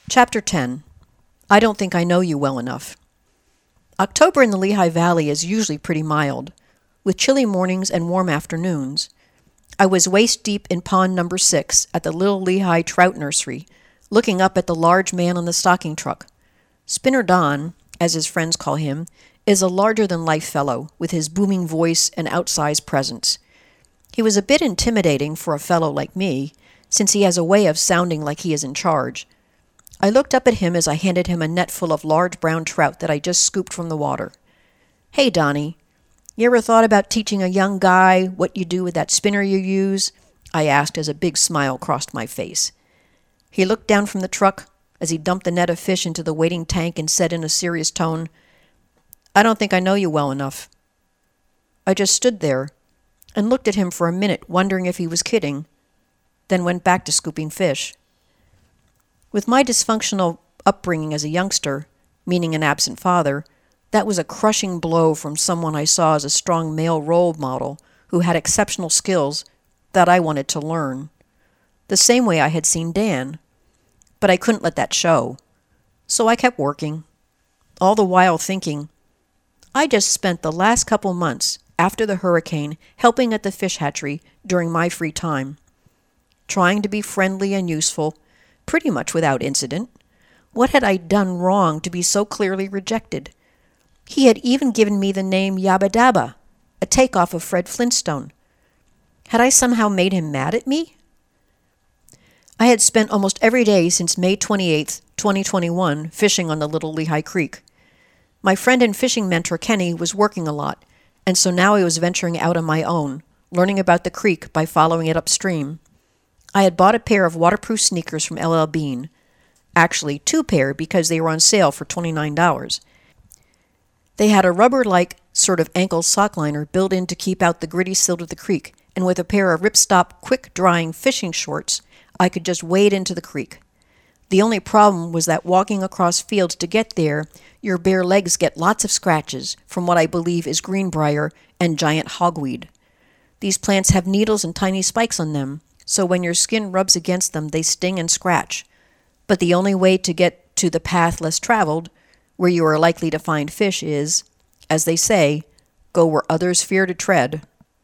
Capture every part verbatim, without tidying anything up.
Chapter ten. I Don't Think I Know You Well Enough. October in the Lehigh Valley is usually pretty mild, with chilly mornings and warm afternoons. I was waist-deep in pond number six at the Little Lehigh Trout Nursery, looking up at the large man on the stocking truck. Spinner Don, as his friends call him, is a larger-than-life fellow, with his booming voice and outsized presence. He was a bit intimidating for a fellow like me, since he has a way of sounding like he is in charge. I looked up at him as I handed him a net full of large brown trout that I just scooped from the water. "Hey, Donnie, you ever thought about teaching a young guy what you do with that spinner you use?" I asked as a big smile crossed my face. He looked down from the truck as he dumped the net of fish into the waiting tank and said in a serious tone, "I don't think I know you well enough." I just stood there and looked at him for a minute, wondering if he was kidding, then went back to scooping fish. With my dysfunctional upbringing as a youngster, meaning an absent father, that was a crushing blow from someone I saw as a strong male role model who had exceptional skills that I wanted to learn. The same way I had seen Dan. But I couldn't let that show. So I kept working, all the while thinking, I just spent the last couple months after the hurricane helping at the fish hatchery during my free time, trying to be friendly and useful, pretty much without incident. What had I done wrong to be so clearly rejected? He had even given me the name Yabba Dabba, a takeoff of Fred Flintstone. Had I somehow made him mad at me? I had spent almost every day since May twenty-eighth, twenty twenty-one, fishing on the Little Lehigh Creek. My friend and fishing mentor Kenny was working a lot, and so now I was venturing out on my own, learning about the creek by following it upstream. I had bought a pair of waterproof sneakers from L L Bean. Actually, two pair because they were on sale for twenty-nine dollars. They had a rubber-like sort of ankle sock liner built in to keep out the gritty silt of the creek, and with a pair of ripstop quick-drying fishing shorts, I could just wade into the creek. The only problem was that walking across fields to get there, your bare legs get lots of scratches from what I believe is greenbrier and giant hogweed. These plants have needles and tiny spikes on them, so when your skin rubs against them, they sting and scratch. But the only way to get to the path less traveled, where you are likely to find fish, is, as they say, go where others fear to tread.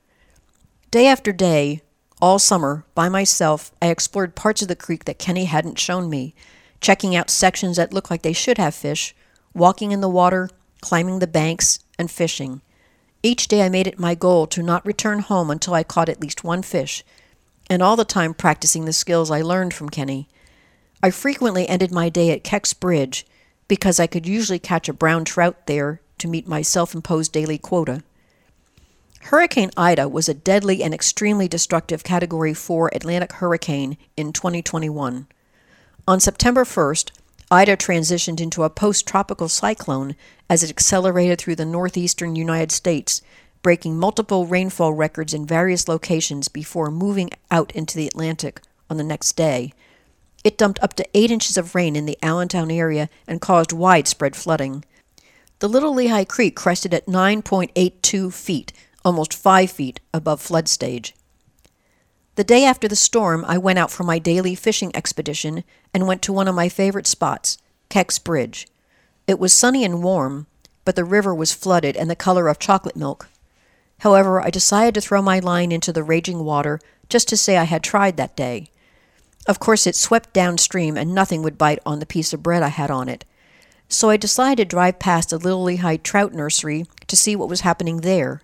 Day after day, all summer, by myself, I explored parts of the creek that Kenny hadn't shown me, checking out sections that looked like they should have fish, walking in the water, climbing the banks, and fishing. Each day I made it my goal to not return home until I caught at least one fish, and all the time practicing the skills I learned from Kenny. I frequently ended my day at Keck's Bridge, because I could usually catch a brown trout there to meet my self-imposed daily quota. Hurricane Ida was a deadly and extremely destructive Category four Atlantic hurricane in twenty twenty-one. On September first, Ida transitioned into a post-tropical cyclone as it accelerated through the northeastern United States, breaking multiple rainfall records in various locations before moving out into the Atlantic on the next day. It dumped up to eight inches of rain in the Allentown area and caused widespread flooding. The Little Lehigh Creek crested at nine point eight two feet, almost five feet above flood stage. The day after the storm, I went out for my daily fishing expedition and went to one of my favorite spots, Keck's Bridge. It was sunny and warm, but the river was flooded and the color of chocolate milk. However, I decided to throw my line into the raging water just to say I had tried that day. Of course, it swept downstream and nothing would bite on the piece of bread I had on it. So I decided to drive past the Little Lehigh Trout Nursery to see what was happening there.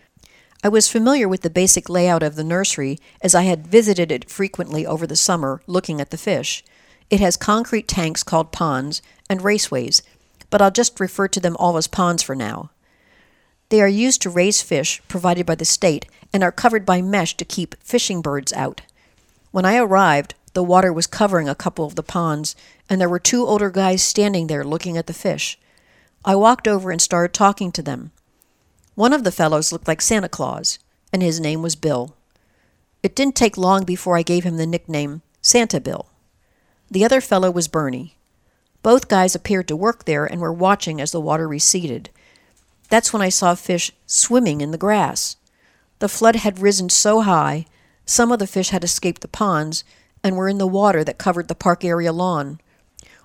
I was familiar with the basic layout of the nursery as I had visited it frequently over the summer looking at the fish. It has concrete tanks called ponds and raceways, but I'll just refer to them all as ponds for now. They are used to raise fish provided by the state and are covered by mesh to keep fishing birds out. When I arrived, the water was covering a couple of the ponds, and there were two older guys standing there looking at the fish. I walked over and started talking to them. One of the fellows looked like Santa Claus, and his name was Bill. It didn't take long before I gave him the nickname Santa Bill. The other fellow was Bernie. Both guys appeared to work there and were watching as the water receded. That's when I saw fish swimming in the grass. The flood had risen so high, some of the fish had escaped the ponds and were in the water that covered the park area lawn.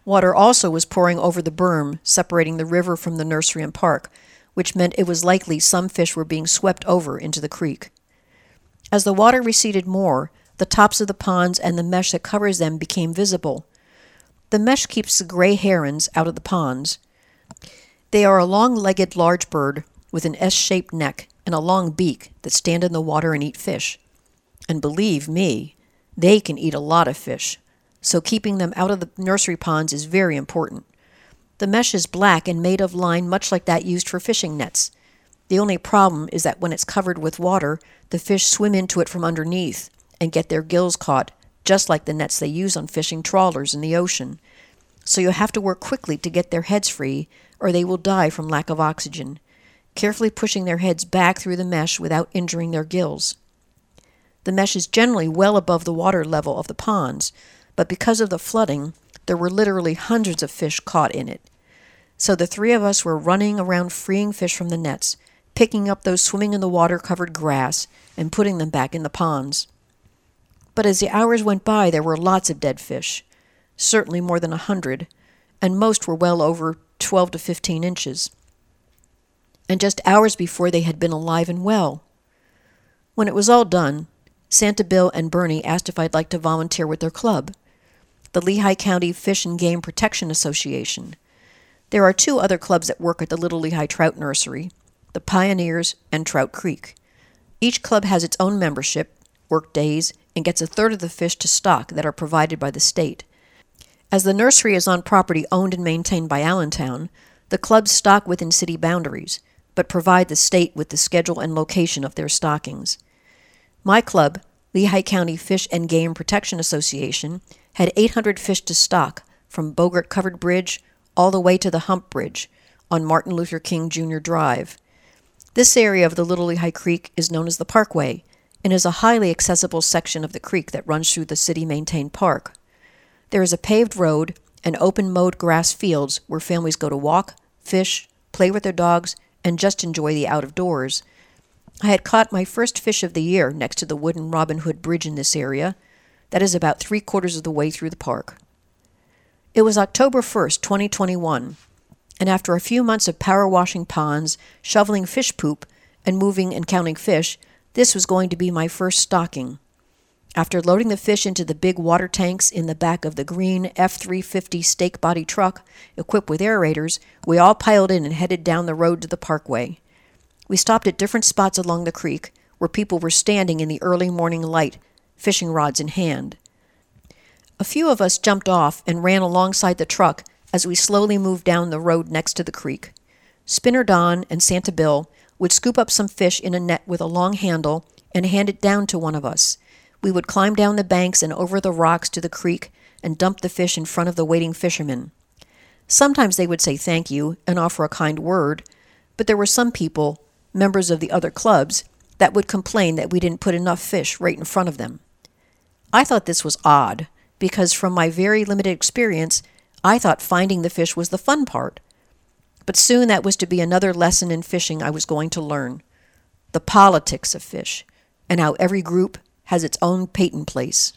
Water also was pouring over the berm, separating the river from the nursery and park, which meant it was likely some fish were being swept over into the creek. As the water receded more, the tops of the ponds and the mesh that covers them became visible. The mesh keeps the gray herons out of the ponds. They are a long-legged large bird with an S-shaped neck and a long beak that stand in the water and eat fish. And believe me, they can eat a lot of fish, so keeping them out of the nursery ponds is very important. The mesh is black and made of line much like that used for fishing nets. The only problem is that when it's covered with water, the fish swim into it from underneath and get their gills caught, just like the nets they use on fishing trawlers in the ocean. So you have to work quickly to get their heads free, or they will die from lack of oxygen, carefully pushing their heads back through the mesh without injuring their gills. The mesh is generally well above the water level of the ponds, but because of the flooding, there were literally hundreds of fish caught in it. So the three of us were running around freeing fish from the nets, picking up those swimming in the water-covered grass, and putting them back in the ponds. But as the hours went by, there were lots of dead fish, certainly more than a hundred, and most were well over twelve to fifteen inches. And just hours before they had been alive and well. When it was all done, Santa Bill and Bernie asked if I'd like to volunteer with their club, the Lehigh County Fish and Game Protection Association. There are two other clubs that work at the Little Lehigh Trout Nursery, the Pioneers and Trout Creek. Each club has its own membership, work days, and gets a third of the fish to stock that are provided by the state. As the nursery is on property owned and maintained by Allentown, the clubs stock within city boundaries, but provide the state with the schedule and location of their stockings. My club, Lehigh County Fish and Game Protection Association, had eight hundred fish to stock from Bogart Covered Bridge all the way to the Hump Bridge on Martin Luther King Junior Drive. This area of the Little Lehigh Creek is known as the Parkway and is a highly accessible section of the creek that runs through the city-maintained park. There is a paved road and open mowed grass fields where families go to walk, fish, play with their dogs, and just enjoy the out-of-doors. I had caught my first fish of the year next to the wooden Robin Hood Bridge in this area. That is about three-quarters of the way through the park. It was October first, twenty twenty-one, and after a few months of power washing ponds, shoveling fish poop, and moving and counting fish, this was going to be my first stocking. After loading the fish into the big water tanks in the back of the green F three fifty stake body truck, equipped with aerators, we all piled in and headed down the road to the parkway. We stopped at different spots along the creek, where people were standing in the early morning light, fishing rods in hand. A few of us jumped off and ran alongside the truck as we slowly moved down the road next to the creek. Spinner Don and Santa Bill would scoop up some fish in a net with a long handle and hand it down to one of us. We would climb down the banks and over the rocks to the creek and dump the fish in front of the waiting fishermen. Sometimes they would say thank you and offer a kind word, but there were some people, members of the other clubs, that would complain that we didn't put enough fish right in front of them. I thought this was odd, because from my very limited experience, I thought finding the fish was the fun part. But soon that was to be another lesson in fishing I was going to learn. The politics of fish, and how every group has its own patent place.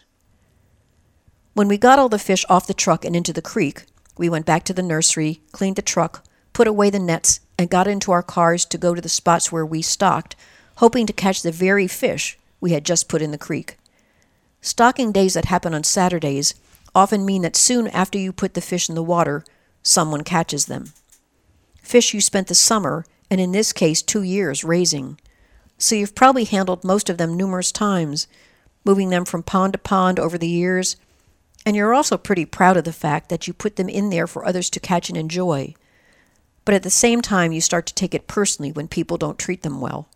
When we got all the fish off the truck and into the creek, we went back to the nursery, cleaned the truck, put away the nets, and got into our cars to go to the spots where we stocked, hoping to catch the very fish we had just put in the creek. Stocking days that happen on Saturdays often mean that soon after you put the fish in the water, someone catches them. Fish you spent the summer, and in this case two years, raising. So you've probably handled most of them numerous times, moving them from pond to pond over the years, and you're also pretty proud of the fact that you put them in there for others to catch and enjoy. But at the same time, you start to take it personally when people don't treat them well.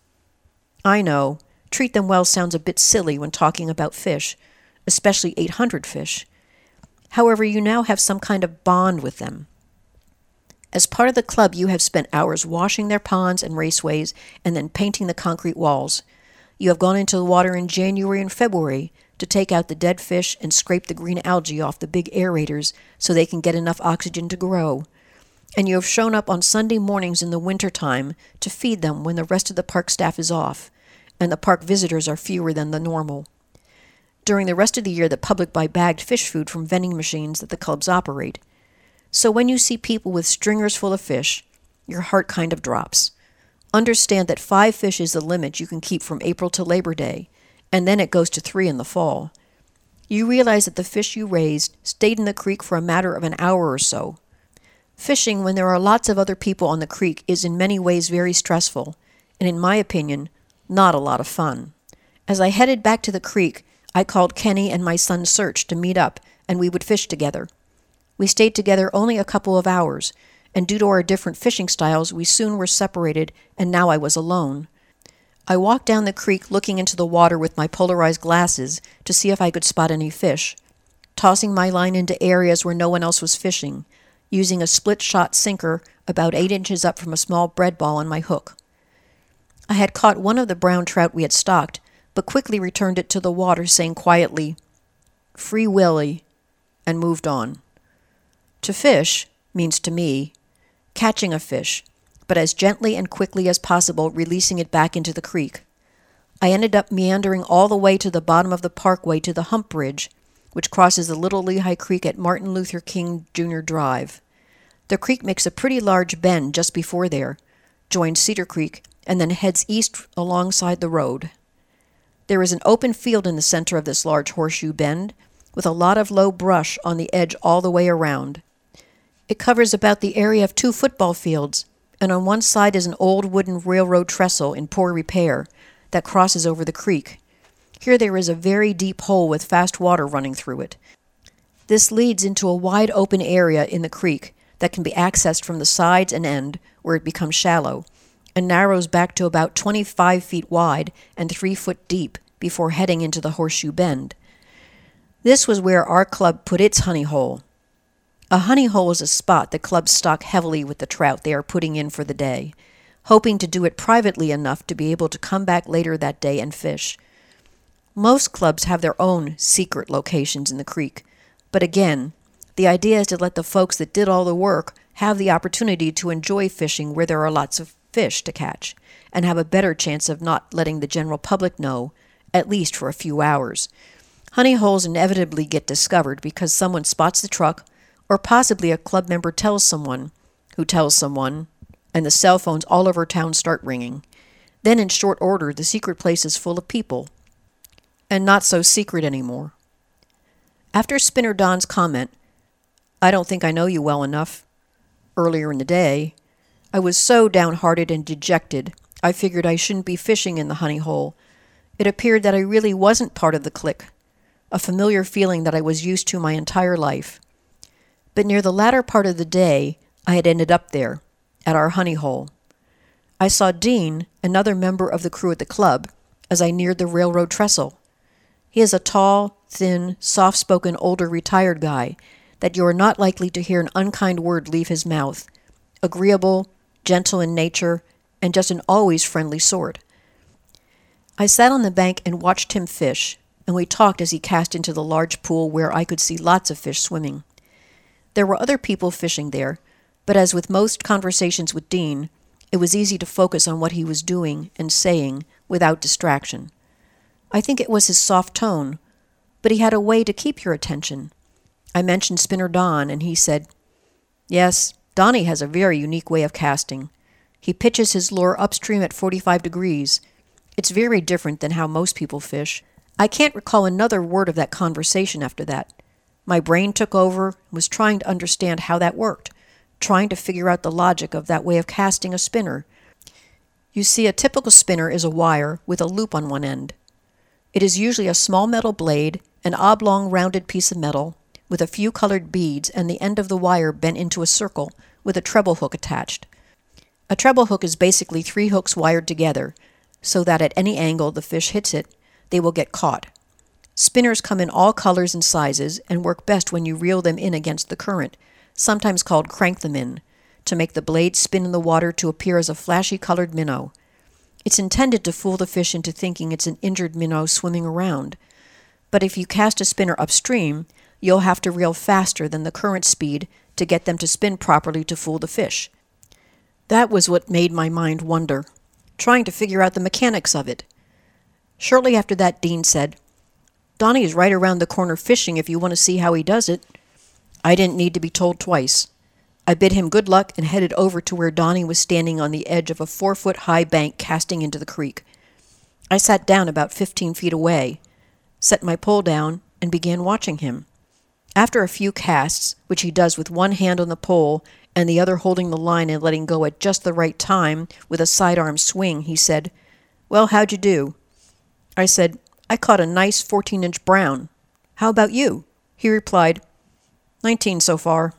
I know, treat them well sounds a bit silly when talking about fish, especially eight hundred fish. However, you now have some kind of bond with them. As part of the club, you have spent hours washing their ponds and raceways and then painting the concrete walls. You have gone into the water in January and February to take out the dead fish and scrape the green algae off the big aerators so they can get enough oxygen to grow. And you have shown up on Sunday mornings in the winter time to feed them when the rest of the park staff is off, and the park visitors are fewer than the normal. During the rest of the year, the public buy bagged fish food from vending machines that the clubs operate. So when you see people with stringers full of fish, your heart kind of drops. Understand that five fish is the limit you can keep from April to Labor Day, and then it goes to three in the fall. You realize that the fish you raised stayed in the creek for a matter of an hour or so. Fishing when there are lots of other people on the creek is in many ways very stressful, and in my opinion, not a lot of fun. As I headed back to the creek, I called Kenny and my son Search to meet up, and we would fish together. We stayed together only a couple of hours, and due to our different fishing styles, we soon were separated, and now I was alone. I walked down the creek looking into the water with my polarized glasses to see if I could spot any fish, tossing my line into areas where no one else was fishing, using a split-shot sinker about eight inches up from a small bread ball on my hook. I had caught one of the brown trout we had stocked, but quickly returned it to the water, saying quietly, "Free Willy," and moved on. To fish means to me catching a fish, but as gently and quickly as possible releasing it back into the creek. I ended up meandering all the way to the bottom of the parkway to the hump bridge, which crosses the Little Lehigh Creek at Martin Luther King Junior Drive. The creek makes a pretty large bend just before there, joins Cedar Creek, and then heads east alongside the road. There is an open field in the center of this large horseshoe bend, with a lot of low brush on the edge all the way around. It covers about the area of two football fields, and on one side is an old wooden railroad trestle in poor repair that crosses over the creek. Here there is a very deep hole with fast water running through it. This leads into a wide open area in the creek that can be accessed from the sides and end, where it becomes shallow, and narrows back to about twenty-five feet wide and three foot deep before heading into the horseshoe bend. This was where our club put its honey hole. A honey hole is a spot the clubs stock heavily with the trout they are putting in for the day, hoping to do it privately enough to be able to come back later that day and fish. Most clubs have their own secret locations in the creek, but again, the idea is to let the folks that did all the work have the opportunity to enjoy fishing where there are lots of fish to catch, and have a better chance of not letting the general public know, at least for a few hours. Honey holes inevitably get discovered because someone spots the truck, or possibly a club member tells someone, who tells someone, and the cell phones all over town start ringing. Then in short order, the secret place is full of people. And not so secret anymore. After Spinner Don's comment, "I don't think I know you well enough," earlier in the day, I was so downhearted and dejected, I figured I shouldn't be fishing in the honey hole. It appeared that I really wasn't part of the clique, a familiar feeling that I was used to my entire life. But near the latter part of the day, I had ended up there, at our honey hole. I saw Dean, another member of the crew at the club, as I neared the railroad trestle. He is a tall, thin, soft-spoken, older retired guy that you are not likely to hear an unkind word leave his mouth, agreeable, gentle in nature, and just an always friendly sort. I sat on the bank and watched him fish, and we talked as he cast into the large pool where I could see lots of fish swimming. There were other people fishing there, but as with most conversations with Dean, it was easy to focus on what he was doing and saying without distraction. I think it was his soft tone, but he had a way to keep your attention. I mentioned Spinner Don, and he said, "Yes, Donnie has a very unique way of casting. He pitches his lure upstream at forty-five degrees. It's very different than how most people fish." I can't recall another word of that conversation after that. My brain took over and was trying to understand how that worked, trying to figure out the logic of that way of casting a spinner. You see, a typical spinner is a wire with a loop on one end. It is usually a small metal blade, an oblong rounded piece of metal, with a few colored beads and the end of the wire bent into a circle with a treble hook attached. A treble hook is basically three hooks wired together, so that at any angle the fish hits it, they will get caught. Spinners come in all colors and sizes and work best when you reel them in against the current, sometimes called crank them in, to make the blade spin in the water to appear as a flashy colored minnow. It's intended to fool the fish into thinking it's an injured minnow swimming around. But if you cast a spinner upstream, you'll have to reel faster than the current speed to get them to spin properly to fool the fish. That was what made my mind wonder, trying to figure out the mechanics of it. Shortly after that, Dean said, Donnie is right around the corner fishing if you want to see how he does it." I didn't need to be told twice. I bid him good luck and headed over to where Donnie was standing on the edge of a four-foot-high bank casting into the creek. I sat down about fifteen feet away, set my pole down, and began watching him. After a few casts, which he does with one hand on the pole and the other holding the line and letting go at just the right time with a sidearm swing, he said, "Well, how'd you do?" I said, "I caught a nice fourteen-inch brown. How about you?" He replied, nineteen so far."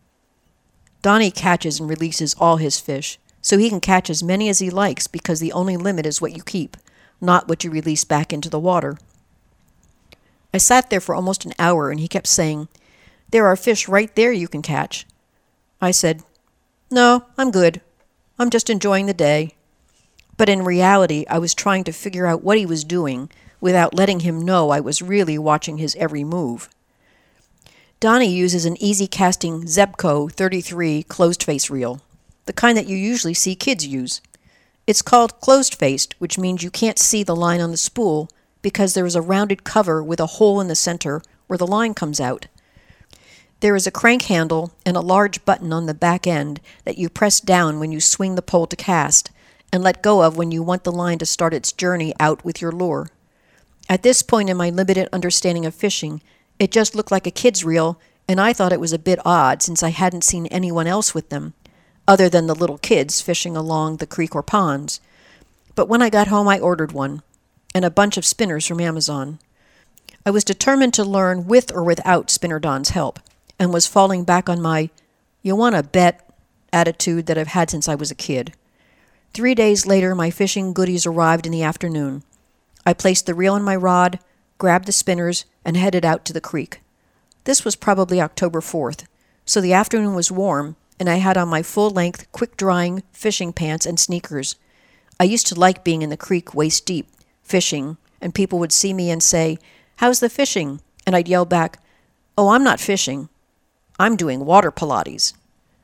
Donnie catches and releases all his fish, so he can catch as many as he likes because the only limit is what you keep, not what you release back into the water. I sat there for almost an hour, and he kept saying, "There are fish right there you can catch." I said, "No, I'm good. I'm just enjoying the day." But in reality, I was trying to figure out what he was doing without letting him know I was really watching his every move. Donnie uses an easy-casting Zebco thirty-three closed-face reel, the kind that you usually see kids use. It's called closed-faced, which means you can't see the line on the spool because there is a rounded cover with a hole in the center where the line comes out. There is a crank handle and a large button on the back end that you press down when you swing the pole to cast and let go of when you want the line to start its journey out with your lure. At this point in my limited understanding of fishing, it just looked like a kid's reel, and I thought it was a bit odd since I hadn't seen anyone else with them, other than the little kids fishing along the creek or ponds. But when I got home, I ordered one, and a bunch of spinners from Amazon. I was determined to learn with or without Spinner Don's help, and was falling back on my "you want to bet" attitude that I've had since I was a kid. Three days later, my fishing goodies arrived in the afternoon. I placed the reel on my rod, grabbed the spinners, and headed out to the creek. This was probably October fourth, so the afternoon was warm, and I had on my full-length, quick-drying fishing pants and sneakers. I used to like being in the creek waist-deep, fishing, and people would see me and say, "How's the fishing?" And I'd yell back, "Oh, I'm not fishing. I'm doing water Pilates."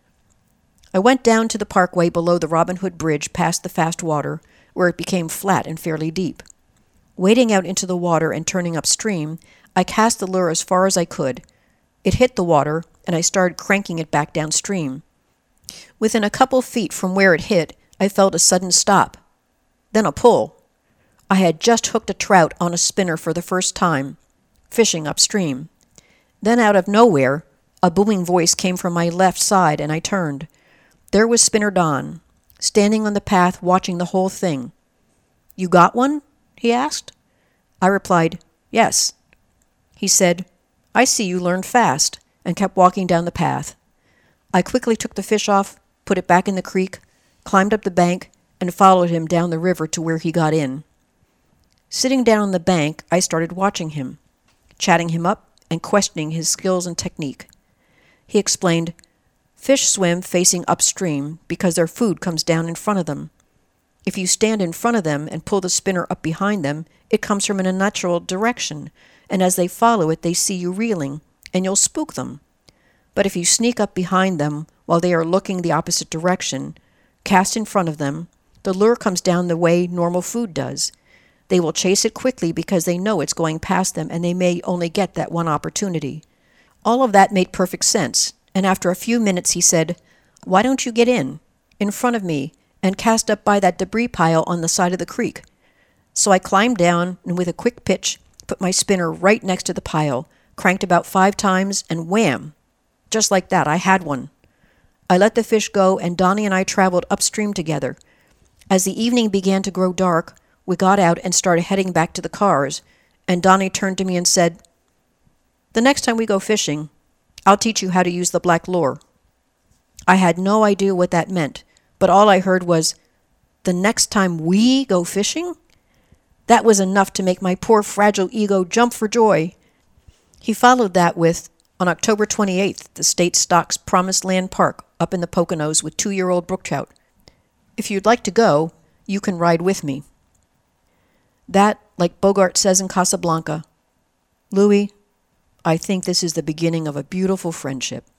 I went down to the parkway below the Robin Hood Bridge past the fast water, where it became flat and fairly deep. Wading out into the water and turning upstream, I cast the lure as far as I could. It hit the water, and I started cranking it back downstream. Within a couple feet from where it hit, I felt a sudden stop. Then a pull. I had just hooked a trout on a spinner for the first time, fishing upstream. Then out of nowhere, a booming voice came from my left side, and I turned. There was Spinner Don, standing on the path watching the whole thing. "You got one?" he asked. I replied, "Yes." He said, "I see you learned fast," and kept walking down the path. I quickly took the fish off, put it back in the creek, climbed up the bank, and followed him down the river to where he got in. Sitting down on the bank, I started watching him, chatting him up and questioning his skills and technique. He explained, "Fish swim facing upstream because their food comes down in front of them. If you stand in front of them and pull the spinner up behind them, it comes from in a natural direction, and as they follow it, they see you reeling, and you'll spook them. But if you sneak up behind them while they are looking the opposite direction, cast in front of them, the lure comes down the way normal food does. They will chase it quickly because they know it's going past them, and they may only get that one opportunity." All of that made perfect sense, and after a few minutes he said, "Why don't you get in, in front of me, and cast up by that debris pile on the side of the creek?" So I climbed down, and with a quick pitch, put my spinner right next to the pile, cranked about five times, and wham! Just like that, I had one. I let the fish go, and Donnie and I traveled upstream together. As the evening began to grow dark, we got out and started heading back to the cars, and Donnie turned to me and said, "The next time we go fishing, I'll teach you how to use the black lure." I had no idea what that meant, but all I heard was, "The next time we go fishing?" That was enough to make my poor fragile ego jump for joy. He followed that with, on October twenty-eighth, the state stocks Promised Land Park up in the Poconos with two-year-old brook trout. If you'd like to go, you can ride with me. That, like Bogart says in Casablanca, "Louis, I think this is the beginning of a beautiful friendship."